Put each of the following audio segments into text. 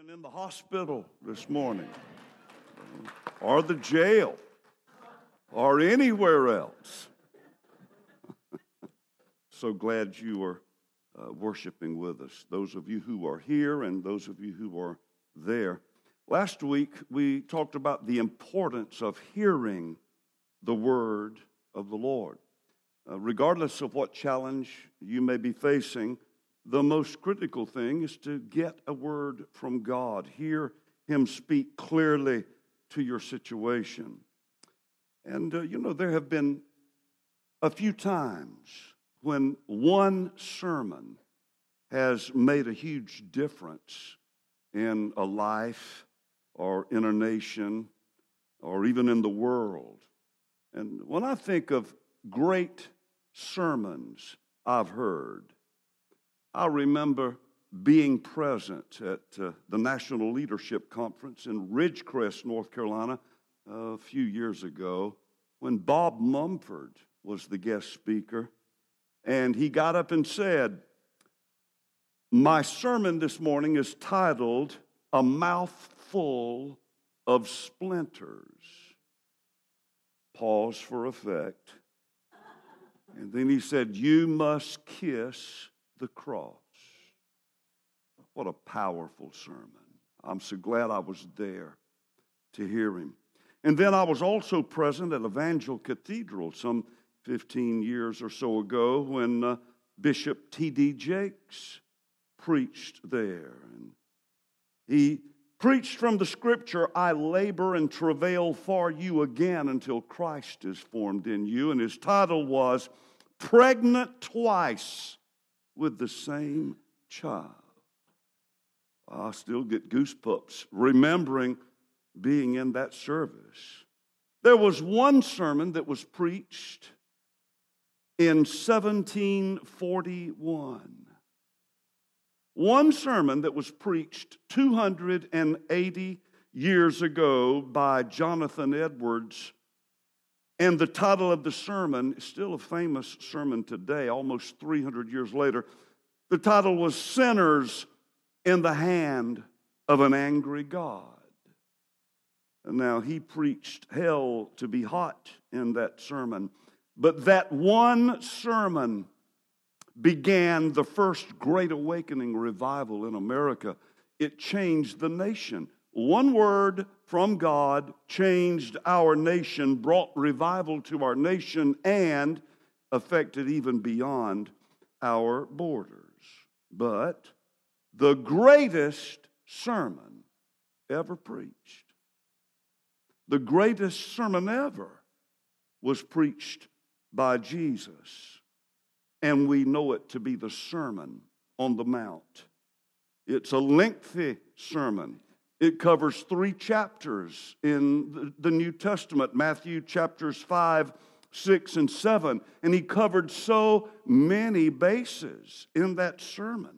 and in the hospital this morning, or the jail, or anywhere else. So glad you are worshiping with us. Those of you who are here and those of you who are there. Last week, we talked about the importance of hearing the word of the Lord. Regardless of what challenge you may be facing, the most critical thing is to get a word from God. Hear Him speak clearly to your situation. And, there have been a few times when one sermon has made a huge difference in a life or in a nation or even in the world. And when I think of great sermons I've heard, I remember being present at the National Leadership Conference in Ridgecrest, North Carolina, a few years ago, when Bob Mumford was the guest speaker. And he got up and said, "My sermon this morning is titled, 'A Mouthful of Splinters.'" Pause for effect. And then he said, "You must kiss the cross." What a powerful sermon. I'm so glad I was there to hear him. And then I was also present at Evangel Cathedral some 15 years or so ago when Bishop T.D. Jakes preached there. And he preached from the scripture, "I labor and travail for you again until Christ is formed in you." And his title was, "Pregnant Twice with the Same Child." I still get goosebumps remembering being in that service. There was one sermon that was preached in 1741. One sermon that was preached 280 years ago by Jonathan Edwards. And the title of the sermon is still a famous sermon today, almost 300 years later. The title was "Sinners in the Hand of an Angry God." And now he preached hell to be hot in that sermon. But that one sermon began the first Great Awakening revival in America. It changed the nation. One word from God changed our nation, brought revival to our nation, and affected even beyond our borders. But the greatest sermon ever preached, the greatest sermon ever, was preached by Jesus. And we know it to be the Sermon on the Mount. It's a lengthy sermon. It covers 3 chapters in the New Testament, Matthew chapters 5, 6, and 7. And he covered so many bases in that sermon.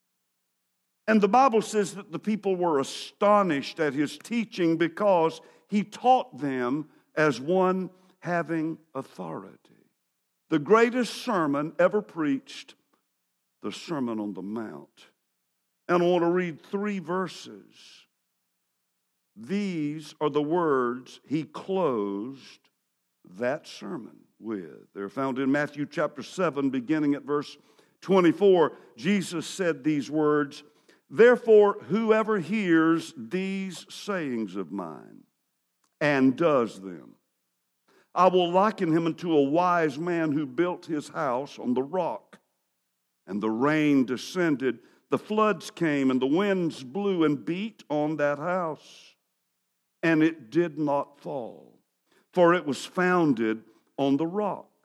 And the Bible says that the people were astonished at his teaching because he taught them as one having authority. The greatest sermon ever preached, the Sermon on the Mount. And I want to read 3 verses. These are the words he closed that sermon with. They're found in Matthew chapter 7, beginning at verse 24. Jesus said these words, "Therefore, whoever hears these sayings of mine and does them, I will liken him unto a wise man who built his house on the rock. And the rain descended, the floods came, and the winds blew and beat on that house. And it did not fall, for it was founded on the rock.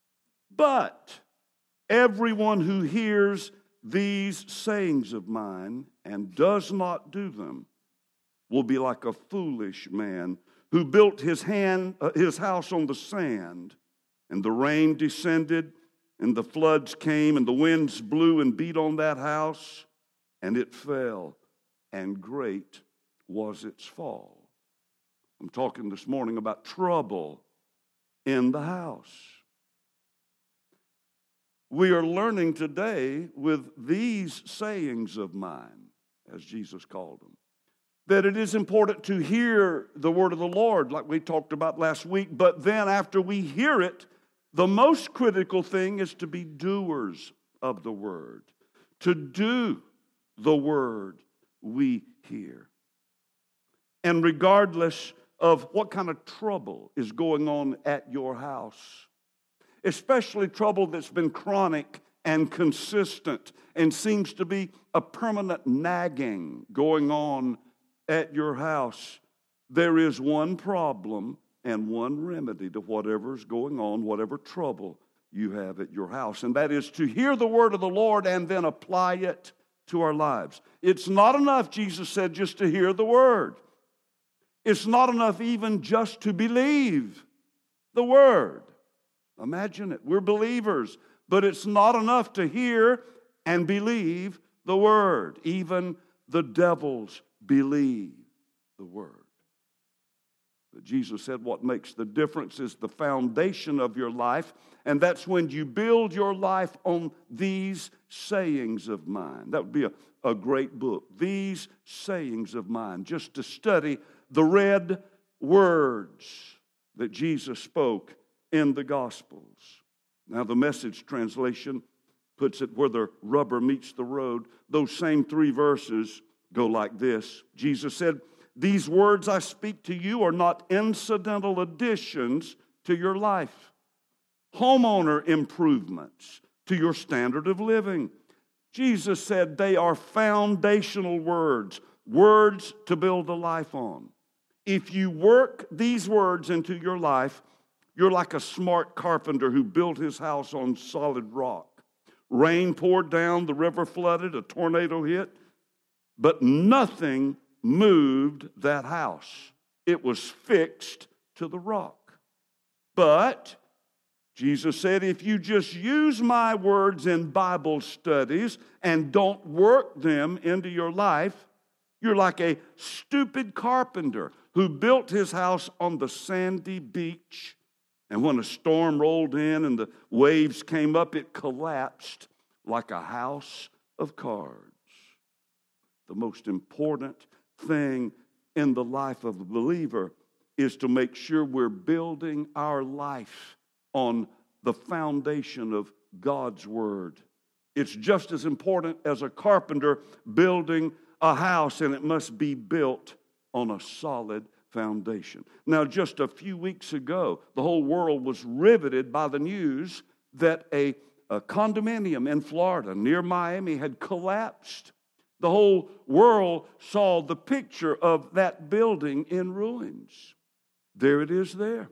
But everyone who hears these sayings of mine and does not do them will be like a foolish man who built his house on the sand, and the rain descended, and the floods came, and the winds blew and beat on that house, and it fell, and great was its fall." I'm talking this morning about trouble in the house. We are learning today with these sayings of mine, as Jesus called them, that it is important to hear the word of the Lord, like we talked about last week, but then after we hear it, the most critical thing is to be doers of the word, to do the word we hear. And regardless of what kind of trouble is going on at your house, especially trouble that's been chronic and consistent and seems to be a permanent nagging going on at your house, there is one problem and one remedy to whatever's going on, whatever trouble you have at your house, and that is to hear the word of the Lord and then apply it to our lives. It's not enough, Jesus said, just to hear the word. It's not enough even just to believe the word. Imagine it. We're believers, but it's not enough to hear and believe the word. Even the devils believe the word. But Jesus said what makes the difference is the foundation of your life, and that's when you build your life on these sayings of mine. That would be a great book, These Sayings of Mine, just to study the red words that Jesus spoke in the Gospels. Now, the Message translation puts it where the rubber meets the road. Those same 3 verses go like this. Jesus said, "These words I speak to you are not incidental additions to your life, homeowner improvements to your standard of living." Jesus said they are foundational words, words to build a life on. If you work these words into your life, you're like a smart carpenter who built his house on solid rock. Rain poured down, the river flooded, a tornado hit, but nothing moved that house. It was fixed to the rock. But Jesus said, if you just use my words in Bible studies and don't work them into your life, you're like a stupid carpenter who built his house on the sandy beach, and when a storm rolled in and the waves came up, it collapsed like a house of cards. The most important thing in the life of a believer is to make sure we're building our life on the foundation of God's Word. It's just as important as a carpenter building a house, and it must be built on a solid foundation. Now, just a few weeks ago, the whole world was riveted by the news that a condominium in Florida near Miami had collapsed. The whole world saw the picture of that building in ruins. There it is there.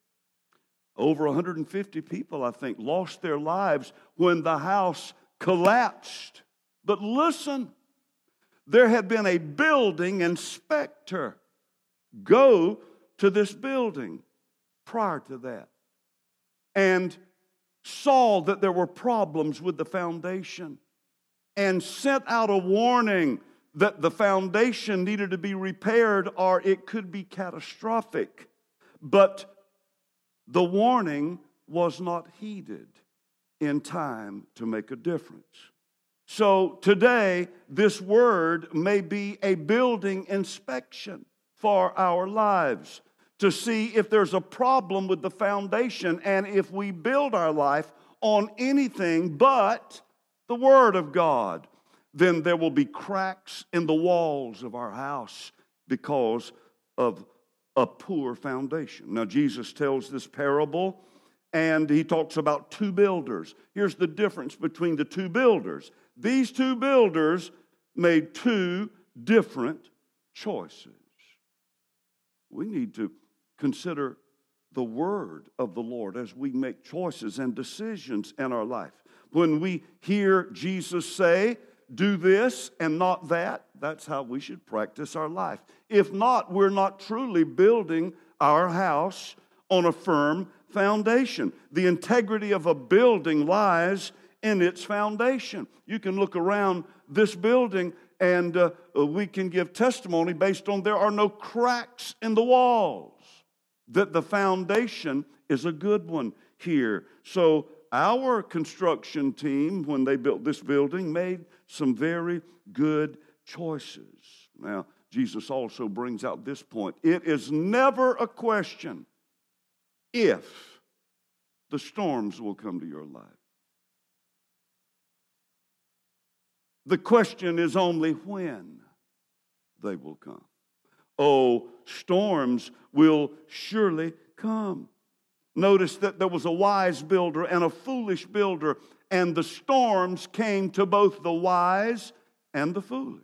Over 150 people, I think, lost their lives when the house collapsed. But listen, there had been a building inspector go to this building prior to that and saw that there were problems with the foundation and sent out a warning that the foundation needed to be repaired or it could be catastrophic. But the warning was not heeded in time to make a difference. So today, this word may be a building inspection for our lives to see if there's a problem with the foundation, and if we build our life on anything but the Word of God, then there will be cracks in the walls of our house because of a poor foundation. Now, Jesus tells this parable, and he talks about 2 builders. Here's the difference between the 2 builders. These 2 builders made 2 different choices. We need to consider the word of the Lord as we make choices and decisions in our life. When we hear Jesus say, do this and not that, that's how we should practice our life. If not, we're not truly building our house on a firm foundation. The integrity of a building lies in its foundation. You can look around this building and we can give testimony based on there are no cracks in the walls, that the foundation is a good one here. So our construction team, when they built this building, made some very good choices. Now, Jesus also brings out this point. It is never a question if the storms will come to your life. The question is only when they will come. Oh, storms will surely come. Notice that there was a wise builder and a foolish builder, and the storms came to both the wise and the foolish.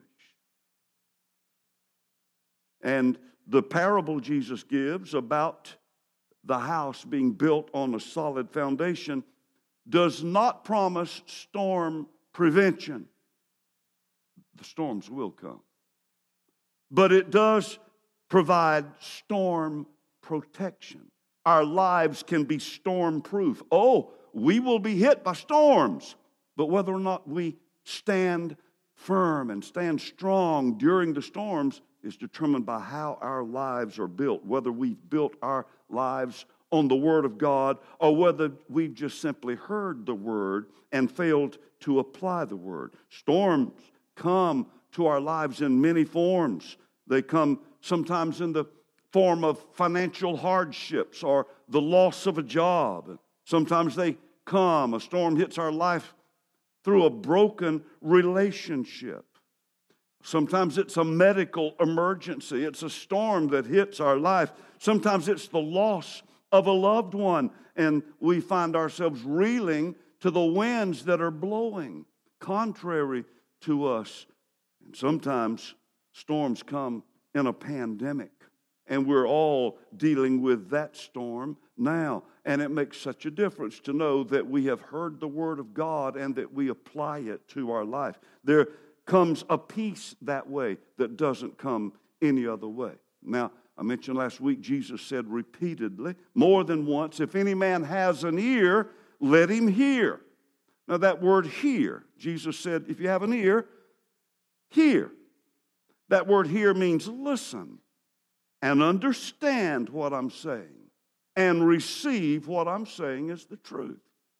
And the parable Jesus gives about the house being built on a solid foundation does not promise storm prevention. The storms will come. But it does provide storm protection. Our lives can be storm-proof. Oh, we will be hit by storms, but whether or not we stand firm and stand strong during the storms is determined by how our lives are built, whether we've built our lives on the Word of God or whether we've just simply heard the Word and failed to apply the Word. Storms come to our lives in many forms. They come sometimes in the form of financial hardships or the loss of a job. Sometimes a storm hits our life through a broken relationship. Sometimes it's a medical emergency. It's a storm that hits our life. Sometimes it's the loss of a loved one, and we find ourselves reeling to the winds that are blowing contrary to us. And sometimes storms come in a pandemic, and we're all dealing with that storm now. And it makes such a difference to know that we have heard the Word of God and that we apply it to our life. There comes a peace that way that doesn't come any other way. Now, I mentioned last week, Jesus said repeatedly, more than once, if any man has an ear, let him hear. Now that word hear, Jesus said, if you have an ear, hear. That word hear means listen and understand what I'm saying and receive what I'm saying as the truth.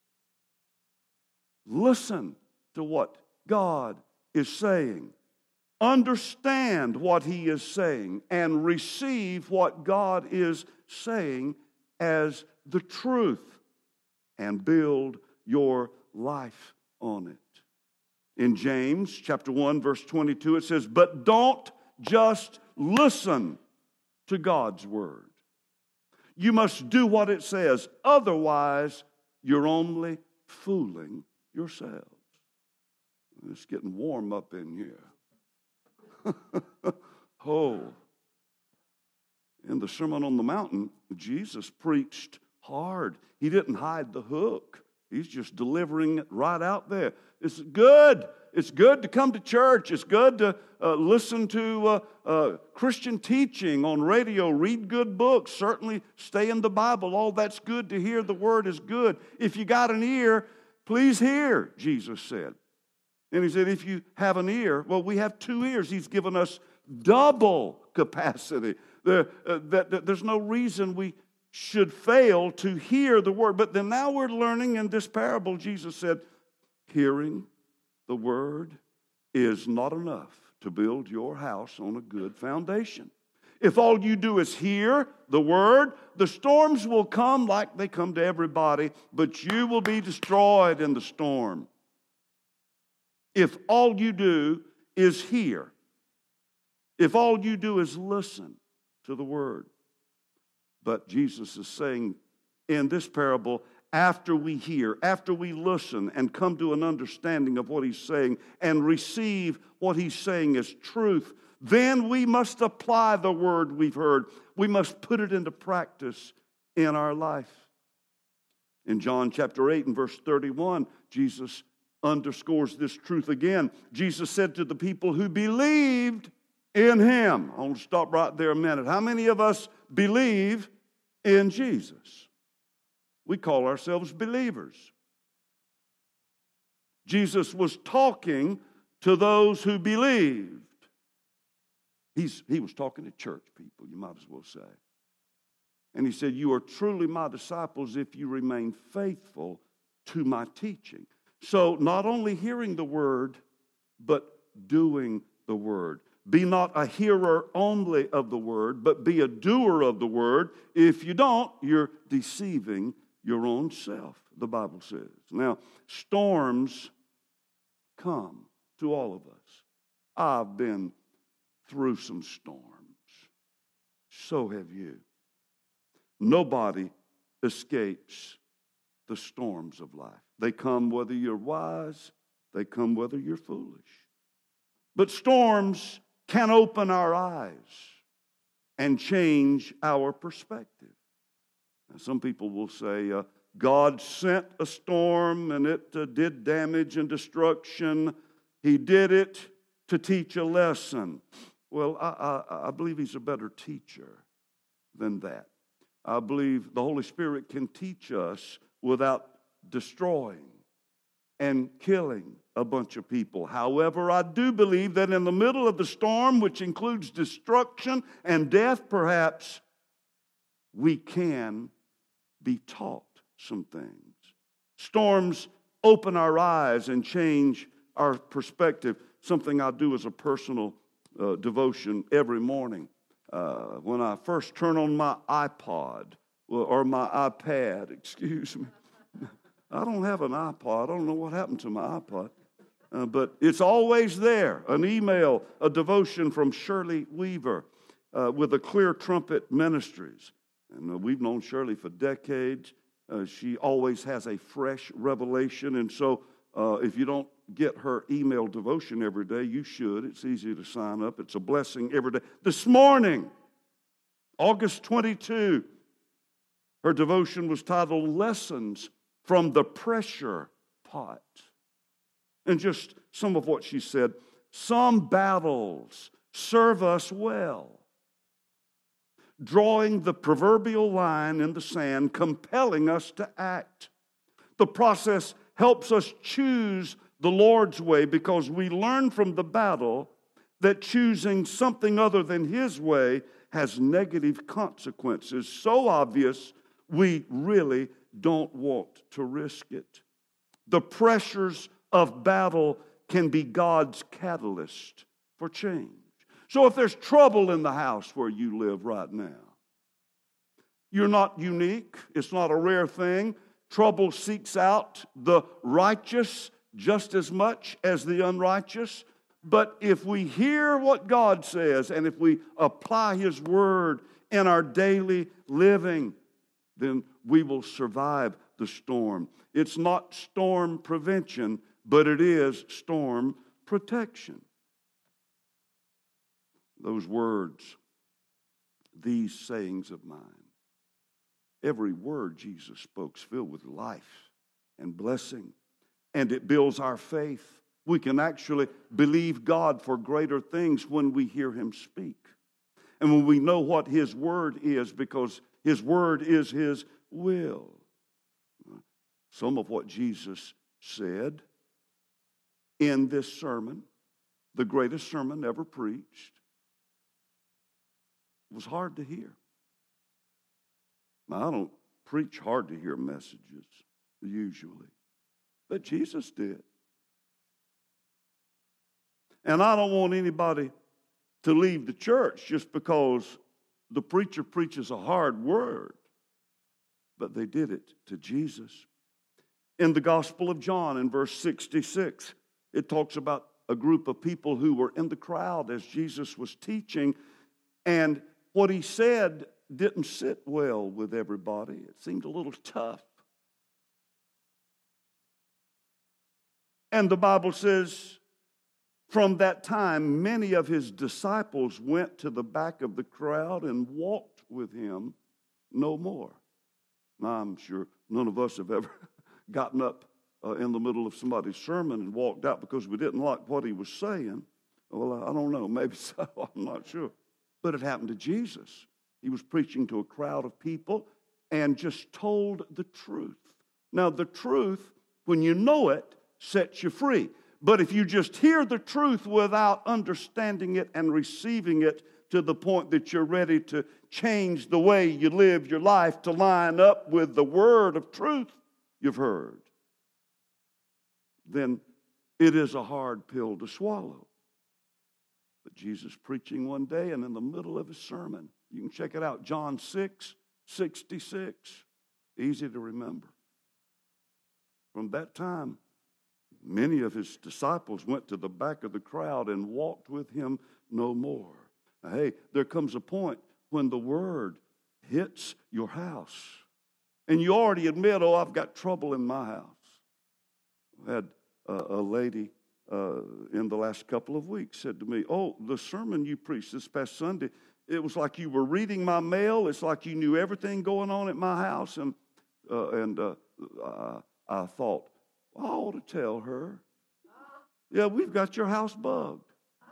Listen to what God is saying. Understand what He is saying and receive what God is saying as the truth and build your life on it. In James chapter 1 verse 22 it says, but don't just listen to God's word. You must do what it says. Otherwise, you're only fooling yourselves. It's getting warm up in here. Oh. In the Sermon on the Mountain, Jesus preached hard. He didn't hide the hook. He's just delivering it right out there. It's good. It's good to come to church. It's good to listen to Christian teaching on radio, read good books, certainly stay in the Bible. All that's good to hear. The Word is good. If you got an ear, please hear, Jesus said. And He said, if you have an ear, well, we have 2 ears. He's given us double capacity. There's no reason we should fail to hear the Word. But then now we're learning in this parable, Jesus said, hearing the Word is not enough to build your house on a good foundation. If all you do is hear the Word, the storms will come like they come to everybody, but you will be destroyed in the storm. If all you do is hear, if all you do is listen to the Word. But Jesus is saying in this parable, after we hear, after we listen and come to an understanding of what He's saying and receive what He's saying as truth, then we must apply the Word we've heard. We must put it into practice in our life. In John chapter 8 and verse 31, Jesus underscores this truth again. Jesus said to the people who believed in Him. I want to stop right there a minute. How many of us believe in Jesus? We call ourselves believers. Jesus was talking to those who believed. He was talking to church people, you might as well say. And He said, you are truly my disciples if you remain faithful to my teaching. So not only hearing the Word, but doing the Word. be not a hearer only of the word, but be a doer of the word. If you don't, you're deceiving your own self, the Bible says. Now, storms come to all of us. I've been through some storms. So have you. Nobody escapes the storms of life. They come whether you're wise, they come whether you're foolish. But storms can open our eyes and change our perspective. Now, some people will say, God sent a storm and it did damage and destruction. He did it to teach a lesson. Well, I believe He's a better teacher than that. I believe the Holy Spirit can teach us without destroying and killing a bunch of people. However, I do believe that in the middle of the storm, which includes destruction and death perhaps, we can be taught some things. Storms open our eyes and change our perspective. Something I do as a personal devotion every morning. When I first turn on my iPod, or my iPad, excuse me. I don't have an iPod. I don't know what happened to my iPod. But it's always there. An email, a devotion from Shirley Weaver with the Clear Trumpet Ministries. And we've known Shirley for decades. She always has a fresh revelation. And so if you don't get her email devotion every day, you should. It's easy to sign up. It's a blessing every day. This morning, August 22, her devotion was titled Lessons from the Pressure Pot. And just some of what she said. Some battles serve us well, drawing the proverbial line in the sand, compelling us to act. The process helps us choose the Lord's way because we learn from the battle that choosing something other than His way has negative consequences so obvious we really don't want to risk it. The pressures of battle can be God's catalyst for change. So if there's trouble in the house where you live right now, you're not unique. It's not a rare thing. Trouble seeks out the righteous just as much as the unrighteous. But if we hear what God says and if we apply His word in our daily living, then we will survive the storm. It's not storm prevention, but it is storm protection. Those words, these sayings of mine, every word Jesus spoke is filled with life and blessing, and it builds our faith. We can actually believe God for greater things when we hear Him speak. And when we know what His word is, because His word is His will. Some of what Jesus said in this sermon, the greatest sermon ever preached, was hard to hear. Now, I don't preach hard to hear messages usually, but Jesus did. And I don't want anybody to leave the church just because the preacher preaches a hard word, but they did it to Jesus. In the Gospel of John, in verse 66, it talks about a group of people who were in the crowd as Jesus was teaching, and what He said didn't sit well with everybody. It seemed a little tough. And the Bible says, from that time, many of His disciples went to the back of the crowd and walked with Him no more. Now, I'm sure none of us have ever gotten up in the middle of somebody's sermon and walked out because we didn't like what he was saying. Well, I don't know. Maybe so. I'm not sure. But it happened to Jesus. He was preaching to a crowd of people and just told the truth. Now, the truth, when you know it, sets you free. But if you just hear the truth without understanding it and receiving it to the point that you're ready to change the way you live your life to line up with the word of truth you've heard, then it is a hard pill to swallow. But Jesus preaching one day, and in the middle of his sermon, you can check it out, John 6:66. Easy to remember. From that time, many of his disciples went to the back of the crowd and walked with him no more. Now, hey, there comes a point when the word hits your house, and you already admit, oh, I've got trouble in my house. I had a lady in the last couple of weeks said to me, oh, the sermon you preached this past Sunday, it was like you were reading my mail. It's like you knew everything going on at my house. And I thought, I ought to tell her, yeah, we've got your house bugged.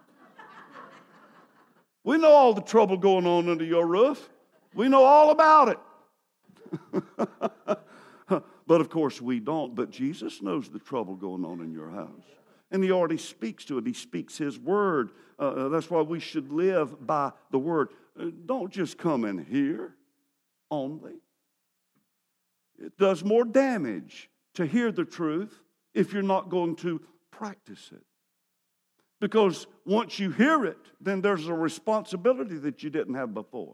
We know all the trouble going on under your roof. We know all about it. But of course we don't. But Jesus knows the trouble going on in your house. And he already speaks to it. He speaks his word. That's why we should live by the word. Don't just come in here only. It does more damage to hear the truth if you're not going to practice it. Because once you hear it, then there's a responsibility that you didn't have before.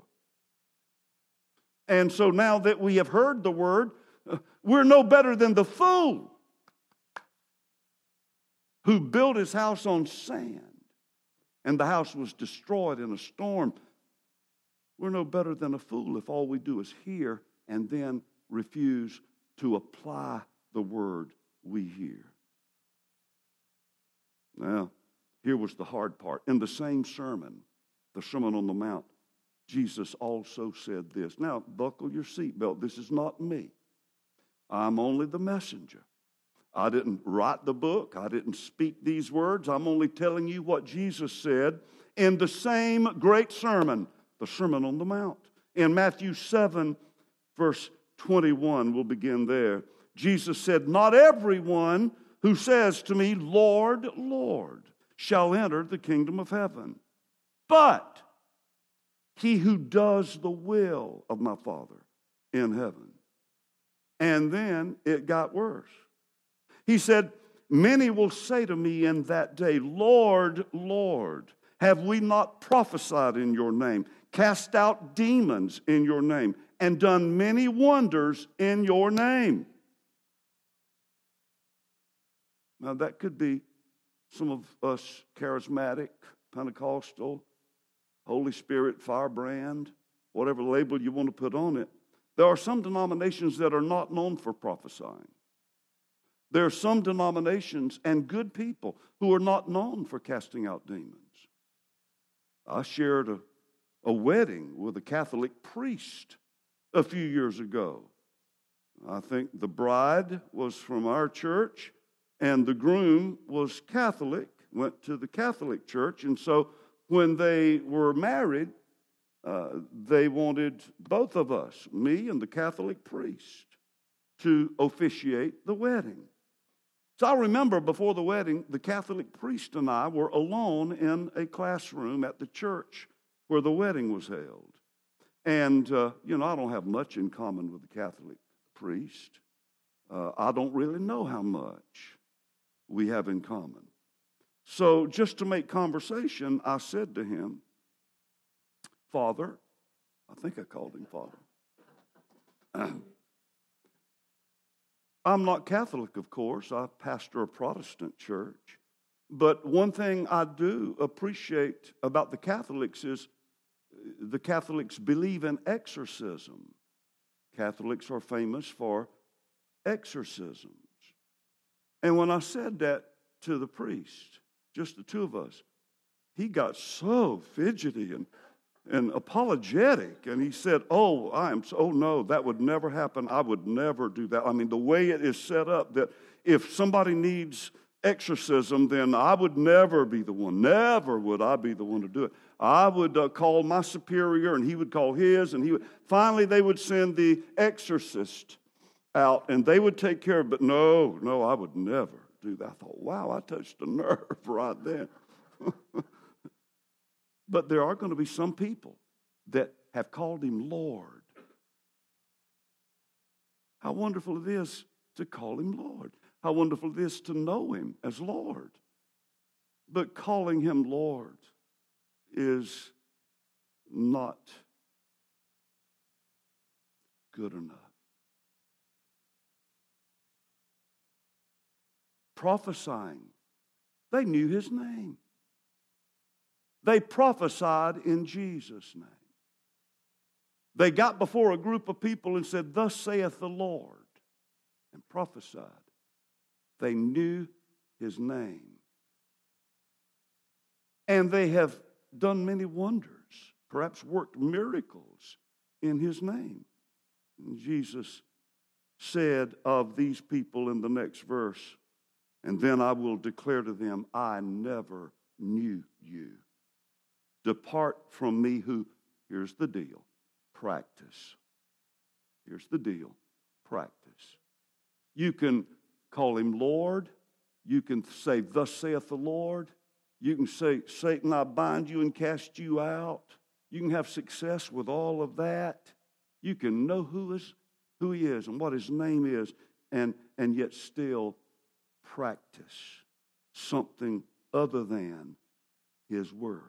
And so now that we have heard the word, we're no better than the fool who built his house on sand, and the house was destroyed in a storm. We're no better than a fool if all we do is hear and then refuse to apply the word we hear. Now, here was the hard part. In the same sermon, the Sermon on the Mount, Jesus also said this. Now, buckle your seatbelt. This is not me. I'm only the messenger. I didn't write the book. I didn't speak these words. I'm only telling you what Jesus said in the same great sermon, the Sermon on the Mount. In Matthew 7, verse 21, we'll begin there. Jesus said, not everyone who says to me, Lord, Lord, shall enter the kingdom of heaven, but he who does the will of my Father in heaven. And then it got worse. He said, many will say to me in that day, Lord, Lord, have we not prophesied in your name, cast out demons in your name, and done many wonders in your name? Now that could be some of us charismatic, Pentecostal, Holy Spirit, firebrand, whatever label you want to put on it. There are some denominations that are not known for prophesying. There are some denominations and good people who are not known for casting out demons. I shared a wedding with a Catholic priest a few years ago. I think the bride was from our church and the groom was Catholic, went to the Catholic church. And so when they were married, they wanted both of us, me and the Catholic priest, to officiate the wedding. So I remember before the wedding, the Catholic priest and I were alone in a classroom at the church where the wedding was held. And, I don't have much in common with the Catholic priest. I don't really know how much we have in common. So just to make conversation, I said to him, Father, I think I called him Father. I'm not Catholic, of course. I pastor a Protestant church. But one thing I do appreciate about the Catholics is the Catholics believe in exorcism. Catholics are famous for exorcisms. And when I said that to the priest, just the two of us, he got so fidgety and apologetic. And he said, no, that would never happen. I would never do that. I mean, the way it is set up, that if somebody needs exorcism, then I would never be the one. Never would I be the one to do it. I would call my superior, and he would call his, and finally they would send the exorcist out, and they would take care of it. But no, I would never do that. I thought, wow, I touched a nerve right there. But there are going to be some people that have called him Lord. How wonderful it is to call him Lord. How wonderful it is to know him as Lord. But calling him Lord is not good enough. Prophesying, they knew his name. They prophesied in Jesus' name. They got before a group of people and said, "Thus saith the Lord," and prophesied. They knew his name. And they have done many wonders, perhaps worked miracles in his name. And Jesus said of these people in the next verse, "And then I will declare to them, I never knew you. Depart from me who," here's the deal, practice. Here's the deal, practice. You can call him Lord. You can say, "Thus saith the Lord." You can say, "Satan, I bind you and cast you out." You can have success with all of that. You can know who he is and what his name is, and yet still practice something other than his word.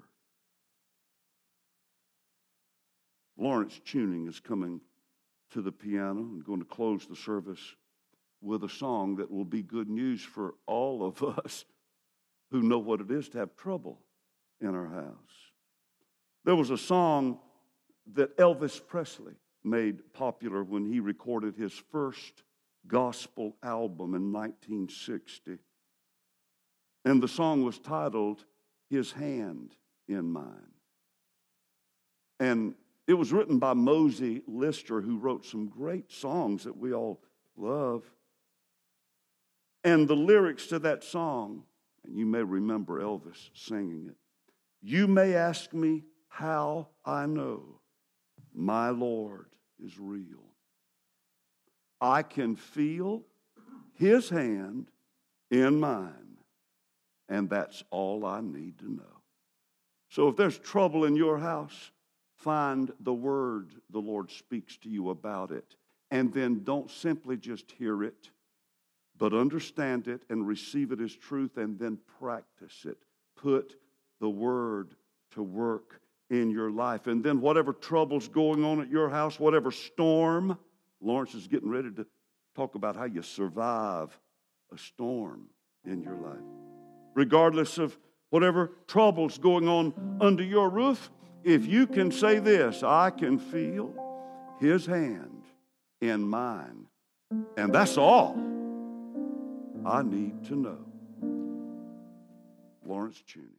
Lawrence Tuning is coming to the piano and going to close the service with a song that will be good news for all of us who know what it is to have trouble in our house. There was a song that Elvis Presley made popular when he recorded his first gospel album in 1960. And the song was titled, "His Hand in Mine." And it was written by Mosey Lister, who wrote some great songs that we all love. And the lyrics to that song, and you may remember Elvis singing it, "You may ask me how I know my Lord is real. I can feel his hand in mine, and that's all I need to know." So if there's trouble in your house, find the word the Lord speaks to you about it. And then don't simply just hear it, but understand it and receive it as truth, and then practice it. Put the word to work in your life. And then whatever trouble's going on at your house, whatever storm, Lawrence is getting ready to talk about how you survive a storm in your life. Regardless of whatever trouble's going on under your roof, if you can say this, "I can feel his hand in mine, and that's all I need to know." Lawrence Tuning.